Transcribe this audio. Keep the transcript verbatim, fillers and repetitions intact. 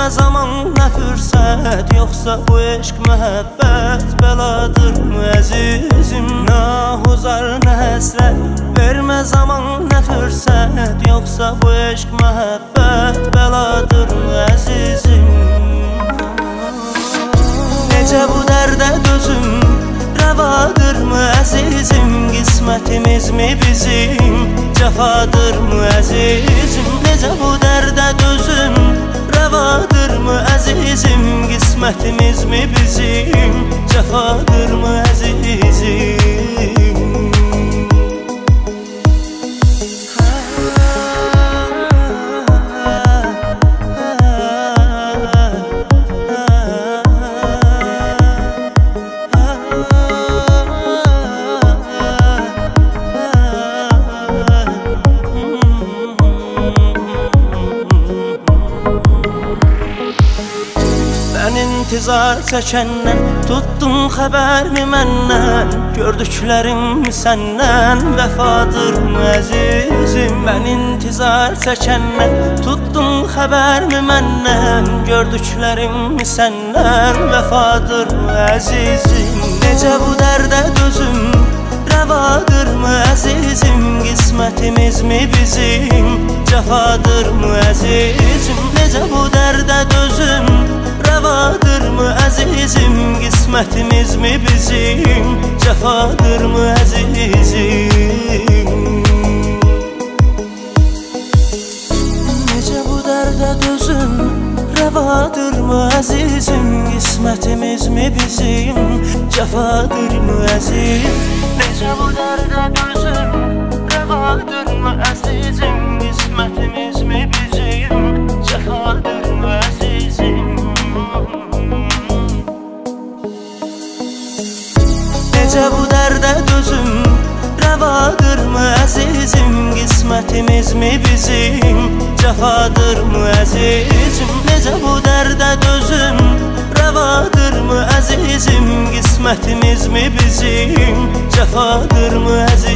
Vermə zaman nə fürsət, yoxsa bu eşq məhəbbət bəladırmı əzizim? Nə huzar, nə həsrət, vermə zaman nə fürsət, yoxsa bu eşq məhəbbət bəladırmı əzizim? Necə bu dərdə dözüm, rəvadırmı əzizim? Qismətimizmi bizim, cəfadırmı əzizim? Necə bu dərdə dözüm, rəvadırmı əzizim? Qismətimizmi bizim, cəfadırmı əzizim? İntizar çəkəndən tutdun xəbərmi məndən? Gördüklərim səndən vəfadırmı əzizim? Mən intizar çəkəndən tutdun xəbərmi məndən? Gördüklərim səndən vəfadırmı əzizim? Necə bu dərdə dözüm, rəvadırmı əzizim? Qismətimizmi bizim, cəfadırmı əzizim? Necə bu dərdə dözüm, rəvadırmı əzizim? Qismətimizmi bizim, cəfadırmı əzizim? Necə bu dərdə dözüm, rəvadırmı əzizim? Qismətimizmi bizim, cəfadırmı əzizim? Necə bu dərdə dözüm, rəvadırmı əzizim? Qismətimizmi bizim, cəfadırmı əzizim? Necə bu dərdə dözüm, rəvadırmı əzizim? Qismətimizmi bizim, cəfadırmı əzizim? Necə bu dərdə dözüm, rəvadırmı əzizim? Qismətimizmi bizim, cəfadırmı əzizim?